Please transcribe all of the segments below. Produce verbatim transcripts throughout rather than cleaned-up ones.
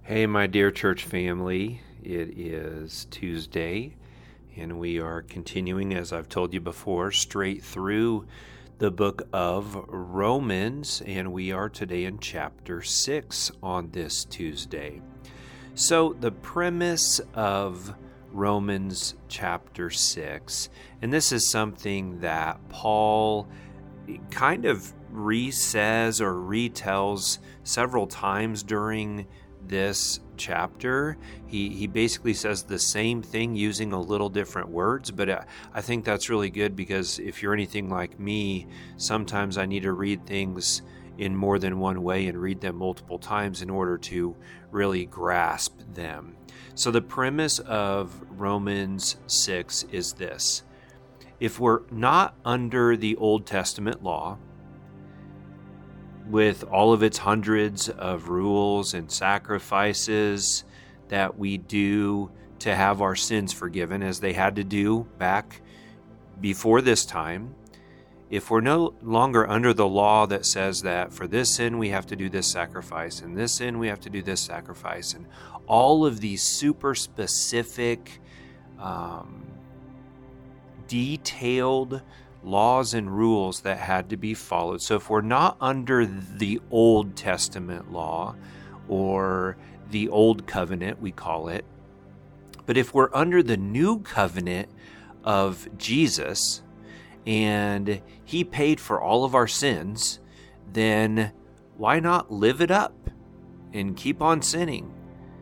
Hey, my dear church family. It is Tuesday, and we are continuing, as I've told you before, straight through the book of Romans, and we are today in chapter six on this Tuesday. So, the premise of Romans chapter six, and this is something that Paul kind of re-says or retells several times during this chapter. He he basically says the same thing using a little different words, but I, I think that's really good because if you're anything like me, sometimes I need to read things in more than one way and read them multiple times in order to really grasp them. So the premise of Romans six is this: if we're not under the Old Testament law, with all of its hundreds of rules and sacrifices that we do to have our sins forgiven, as they had to do back before this time, if we're no longer under the law that says that for this sin we have to do this sacrifice, and this sin we have to do this sacrifice, and all of these super specific, um, detailed laws and rules that had to be followed. So if we're not under the Old Testament law or the Old Covenant, we call it, but if we're under the New Covenant of Jesus and He paid for all of our sins, then why not live it up and keep on sinning?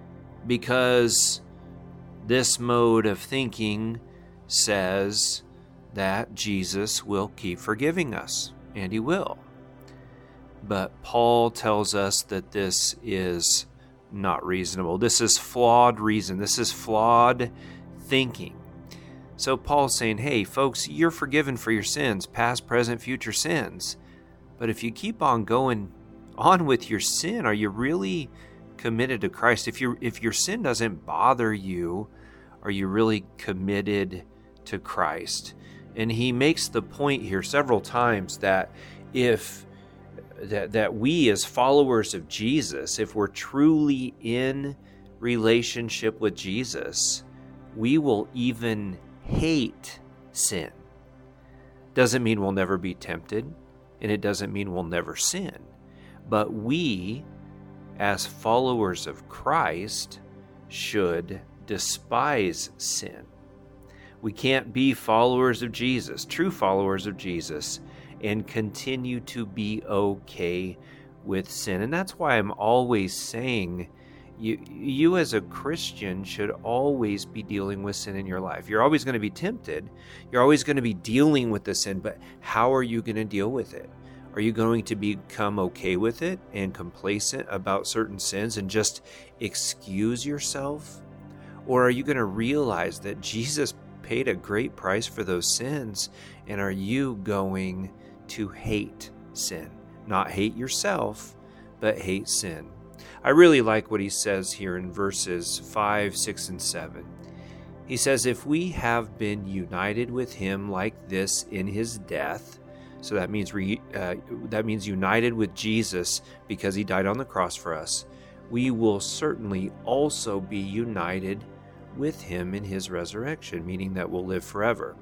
Because this mode of thinking says that Jesus will keep forgiving us, and He will. But Paul tells us that this is not reasonable. This is flawed reason. This is flawed thinking. So Paul's saying, hey, folks, you're forgiven for your sins, past, present, future sins. But if you keep on going on with your sin, are you really committed to Christ? If you if your sin doesn't bother you, are you really committed to Christ? And he makes the point here several times that if that, that we as followers of Jesus, if we're truly in relationship with Jesus, we will even hate sin. Doesn't mean we'll never be tempted, and it doesn't mean we'll never sin. But we, as followers of Christ, should despise sin. We can't be followers of Jesus, true followers of Jesus, and continue to be okay with sin. And that's why I'm always saying you, you as a Christian should always be dealing with sin in your life. You're always going to be tempted. You're always going to be dealing with the sin, but how are you going to deal with it? Are you going to become okay with it and complacent about certain sins and just excuse yourself? Or are you going to realize that Jesus paid a great price for those sins, and are you going to hate sin? Not hate yourself, but hate sin. I really like what he says here in verses five, six, and seven. He says, if we have been united with Him like this in His death, so that means re, uh, that means united with Jesus because He died on the cross for us, we will certainly also be united with Him in His resurrection, meaning that we'll live forever.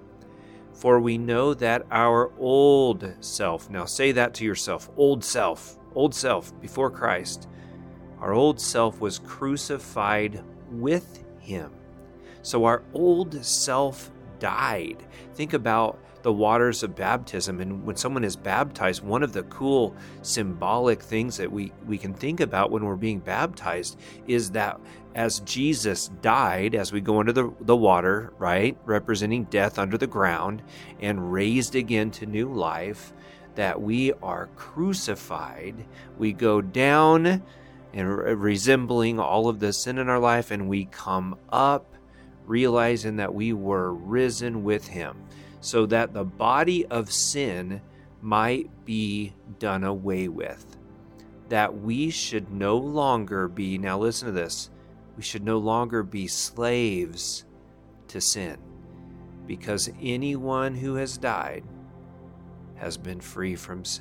For we know that our old self, now say that to yourself, old self, old self before Christ, our old self was crucified with Him. So our old self died. Think about the waters of baptism, and when someone is baptized, one of the cool symbolic things that we, we can think about when we're being baptized is that as Jesus died, as we go under the, the water, right, representing death under the ground, and raised again to new life, that we are crucified. We go down and re- resembling all of the sin in our life, and we come up realizing that we were risen with Him, so that the body of sin might be done away with. That we should no longer be, now listen to this, we should no longer be slaves to sin, because anyone who has died has been free from sin.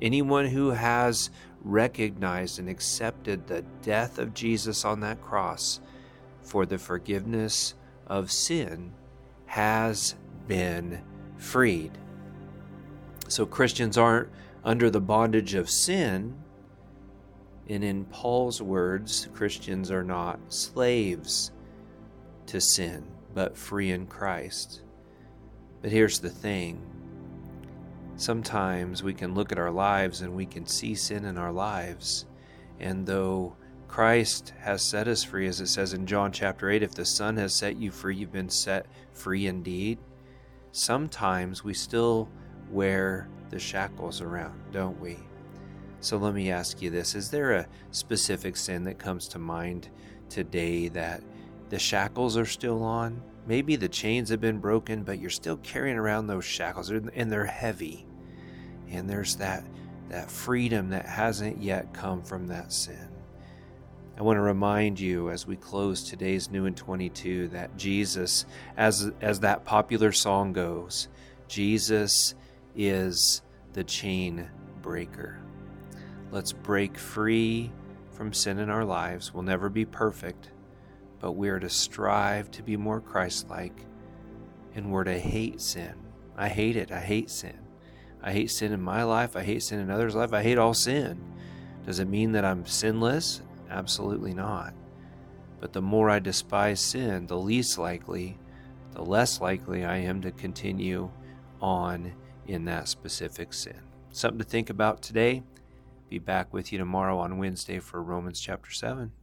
Anyone who has recognized and accepted the death of Jesus on that cross for the forgiveness of sin has been freed. So Christians aren't under the bondage of sin. And in Paul's words, Christians are not slaves to sin, but free in Christ. But here's the thing. Sometimes we can look at our lives and we can see sin in our lives. And though Christ has set us free, as it says in John chapter eight, if the Son has set you free, you've been set free indeed. Sometimes we still wear the shackles around, don't we? So let me ask you this. Is there a specific sin that comes to mind today that the shackles are still on? Maybe the chains have been broken, but you're still carrying around those shackles, and they're heavy. And there's that, that freedom that hasn't yet come from that sin. I want to remind you as we close today's New in twenty-two that Jesus, as, as that popular song goes, Jesus is the chain breaker. Let's break free from sin in our lives. We'll never be perfect, but we're to strive to be more Christ-like, and we're to hate sin. I hate it. I hate sin. I hate sin in my life. I hate sin in others' life. I hate all sin. Does it mean that I'm sinless? Absolutely not. But the more I despise sin, the least likely, the less likely I am to continue on in that specific sin. Something to think about today. Be back with you tomorrow on Wednesday for Romans chapter seven.